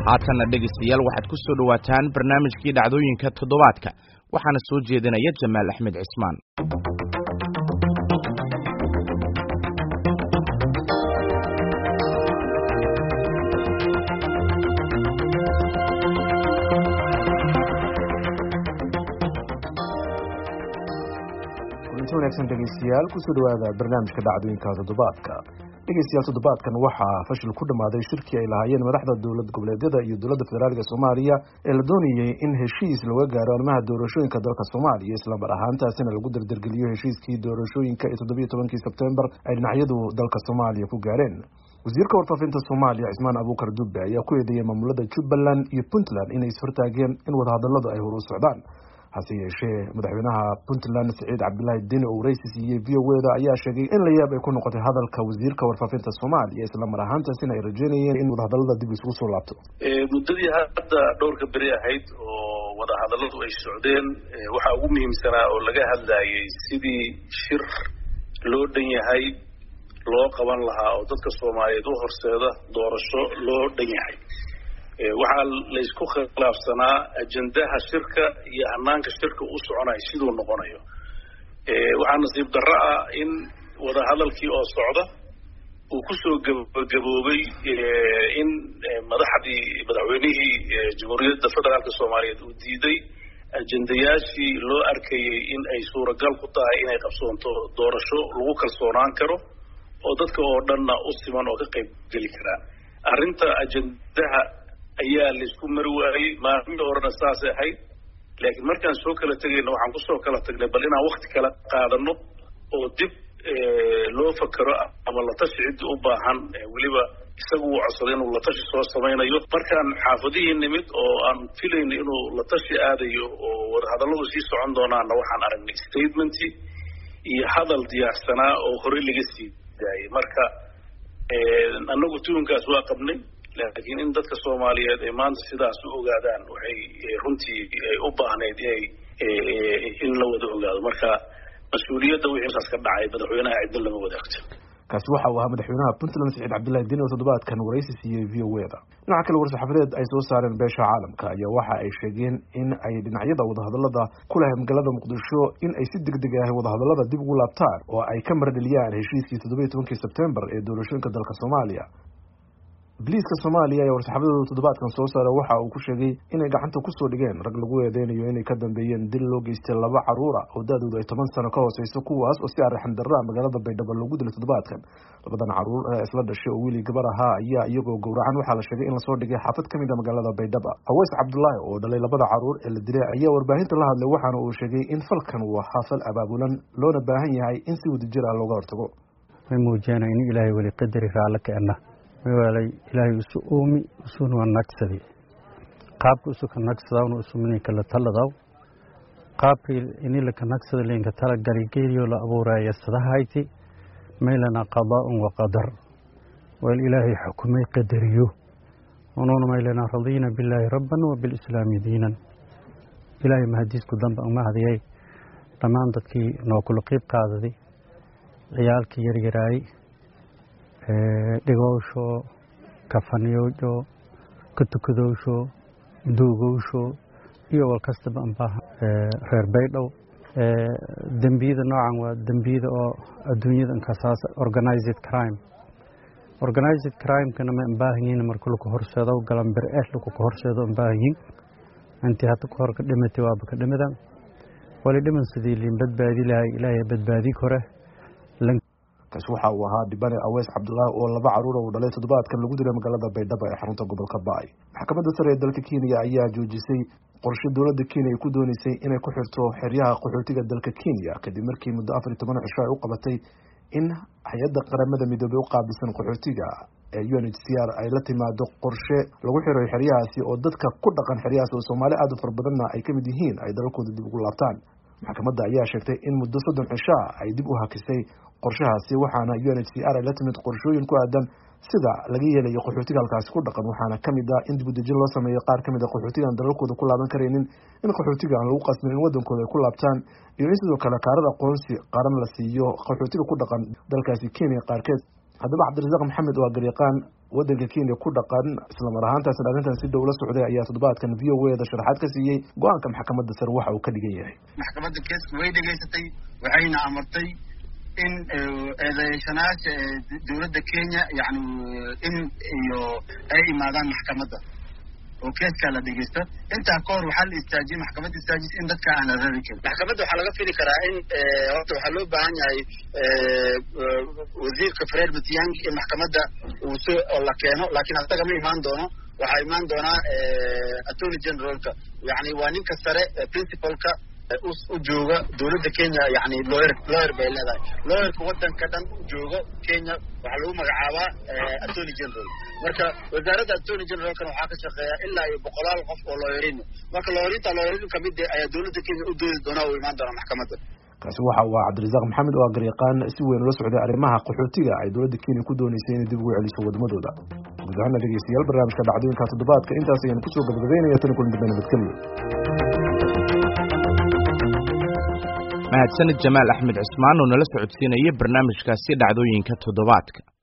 haatanna dhegaystayaal waxaad ku soo dhawaataan barnaamijkii dhacdooyinka toddobaadka waxaana soo jeedinaya Jamaal Axmed Cismaan. wanaagsan dhegaystayaal ku soo dhawaada barnaamijka dhacdooyinka toddobaadka. dhegaystayaal toddobaadkan waxaa fashil ku dhamaaday shirkii ay lahaayeen madaxda dowlad goboleedyada iyo dowladda federaalka Soomaaliya ee la doonayay in heshiis laga gaaro arrimaha doorashooyinka dalka Soomaaliya isla mar ahaantaasina lagu dardargeliyo heshiiskii doorashooyinka ee 17 Sebtembar ay dhinacyadu dalka Soomaaliya ku gaareen. wasiirka warfaafinta Soomaaliya Cismaan Abuukar Dube ayaa ku eedeeyay maamulada Jubbaland iyo Puntland inay isfartaageen in wadahadalladu ay hor u socdaan. hase yeeshee madaxweynaha Puntland Saciid Cabdullaahi Deni oo wareysi siiyay VOA ayaa sheegay in la yaab ay ku noqotay hadalka wasiirka warfaafinta Soomaaliya isla mar ahaantaasina ay rajeynayeen in wadahadallada dib isugu soo laabto. muddadii hadda dhowrka beri ahayd oo wadahadalladu ay socdeen waxa ugu muhiimsanaa oo laga hadlayay sidii shir loo dhan yahay loo qaban lahaa oo dadka Soomaaliyeed u horseeda doorasho loo dhan yahay. waxaa la isku khilaafsanaa ajendaha shirka iyo hanaanka shirka u soconayo siduu noqonayo. waxaa nasiib darro ah in wadahadalkii oo socda uu kusoo gabagaboobay in madaxweynihii jamhuuriyadda federaalka Soomaaliyeed uu diiday ajendayaashii loo arkayay in ay suuragal ku tahay inay qabsoonto doorasho lagu kalsoonaan karo oo dadka oo dhanna u siman oo ka qayb geli karaan. arrinta ajendaha ayaa la isku mari waayay maalmihii horena saasay ahayd, laakiin markaan soo kala tegayna waxaan kusoo kala tagnay bal inaan wakti kala qaadano oo dib loo fakero ama la tashi ciddii u baahan weliba isagu uu codsaday inuu la tashi soo samaynayo. markaan xaafadihii nimid oo aan filayna inuu la tashi aadayo oo wadahadalladu sii socon doonaana waxaan aragnay statementii iyo hadal diyaarsanaa oo horey laga sii daayay. marka annagu tuunkaas waa qabnay, laakiin in dadka Soomaaliyeed ay maanta sidaas u ogaadaan waxay runtii u baahneyd in la wada ogaado. marka mas'uuliyadda wixii ka dhacay madaxweynaha cidna lama wadaagto. kaasi waxa uu ahaa madaxweynaha Puntland Saciid Cabdullaahi Deni oo toddobaadkan wareysi siiyay VOA. dhinaca kale war-saxaafadeed ay soo saareen beesha caalamka ayaa waxa ay sheegeen in ay dhinacyada wadahadallada ku leh magaalada Muqdisho in ay si degdeg ah wadahadallada dib ugu laabtaan oo ay ka mardhaliyaan heshiiskii 17 Sebtembar ee doorashooyinka dalka Soomaaliya. Booliiska Soomaaliya ayaa war-saxaafadeed toddobaadkan soo saaray waxa uu ku sheegay inay gacanta ku soo dhigeen rag lagu eedeynayo inay ka dambeeyeen dil loo geystay 2 caruur ah oo da'doodu ay 10 sano ka hooseyso kuwaas oo si arxan darro magaalada Baydhabo lagu dilay toddobaadkan. labadan caruur isla dhashay oo wiil gabar ahaa ayaa iyagoo gowracan waxaa la sheegay in la soo dhigay xaafad kamid ah magaalada Baydhabo. Aweys Cabdullaahi oo dhalay labada caruur ee la dilay ayaa warbaahinta la hadlay waxaana uu sheegay in falkan uu xafal abaabulan loona baahan yahay in si wadajir ah looga hortago. way muujinayaan in Ilaahay wali qadari raala ka ana وعلي إلهي وسؤومي وسون والنكسدي قاب وسوك النكسد وسومني كلا تلذاو قاب إني لك النكسد اللي إنك ترى قريقيري ولا أبو راي الصداهايتي ميلنا قضاء وقدر والإلهي حكمي قدريو ونون ميلنا رضينا بالله ربا وبالإسلام دينا إلهي ما هديسكو ذنب أو ما هذي لما عندك نوكل قيب قاعدة عيالك يرقراي dhigowsho kafaniyowsho katukadowsho duugowsho iyo walkastaba anbaa reer Baydhabo. dambiyada noocan waa dambiyada oo adduunyada inkasaas organized crime kana ma baahanyiin marka lagu horseedo galan bir lagu horseedo baahanyiin intii hadda ku horka dhimatay waa ka dhimadan wali dhiman sidii liin badbaadi lahay Ilaahay badbaadi kore. kaas waxa uu ahaa Dibane Aweys Cabdullaahi oo 2 caruur oo dhalay toddobaadkan lagu dilay magaalada Baydhabo ee xarunta gobolka Baay. maxkamadda sare ee dalka Kenya ayaa joojisay qorshe dowladda Kenya ay ku doonaysay inay ku xirto xeryaha qaxootiga dalka Kenya kadib markii muddo 14 cisho ay u qabatay in hay'adda qaramada midoobay u qaabilsan qaxootiga ee UNHCR ay la timaado qorshe lagu xiro xeryahaasi oo dadka ku dhaqan xeryahaas oo Soomaali aad u farbadana ay kamid yihiin ay dalkooda dib ugu laabtaan. maxkamadda ayaa sheegtay in muddo 30 cisho ay dib u hakisay qorshahaasi waxaana UNHCR ay la timid qorshooyin ku aadan sida laga yeelayo qaxootiga halkaas ku dhaqan waxaana kamid ah in dib u dejin loo sameeyo qaar kamid ah qaxootiga aan dalkooda ku laaban kareenin in qaxootiga aan lagu qasbin in wadankooda ay ku laabtaan iyo in sidoo kale qaarada aqoonsi qaran la siiyo qaxootiga ku dhaqan dalkaasi Kenya qaarkeed. haddaba Cabdirasaaq Maxamed oo garyaqaan wadanka Kenya ku dhaqan isla mar ahaantaasna arrintan si dowlad socday ayaa toddobaadkan VOA-da sharaxaad ka siiyay go'aanka maxkamadda sare waxa uu ka dhigan yahay. maxkamadda keeska way dhageysatay waxayna amartay in eedeysanaasha dowladda Kenya yani in iyo ay imaadaan maxkamadda oo keeska la dhageysto inta ka hor waxaa la istaajiyay maxkamadda istaajis in dadka aan la rari karin. maxkamadda waxaa laga fili karaa in horta waxaa loo baahan yahay wasiirka Fred Matiang'i in maxkamadda uu soo la keeno laakiin asaga ma imaan doono. waxaa imaan doonaa attorney generalka yani waa ninka sare principalka u jooga dowladda Kenya yani lawyer bay leedahay. lawyerka wadanka dhan u jooga Kenya waxaa lagu magacaabaa attorney general. marka wasaaradda attorney generalkan waxaa ka shaqeeya ilaa iyo 100 qof oo lawyerin. marka lawyerin kamid ah ayaa dowladda Kenya u doodi doona oo imaan doona maxkamadda. kaasi waxa uu Cabdirasaaq Maxamed oo garyaqaan si weyn ula socday arrimaha qaxootiga ay dowladda Kenya ku doonaysay inay dib ugu celiso wadamadooda. guud ahaan dhageystayaal barnaamijka dhacdooyinka toddobaadka intaas ayaan ku soo gabagabeynaya tan kulan dambe nabadgelyo. mahadsanid Jamaal Axmed Cismaan oo nala socodsiinayay barnaamijkaasi dhacdooyinka toddobaadka.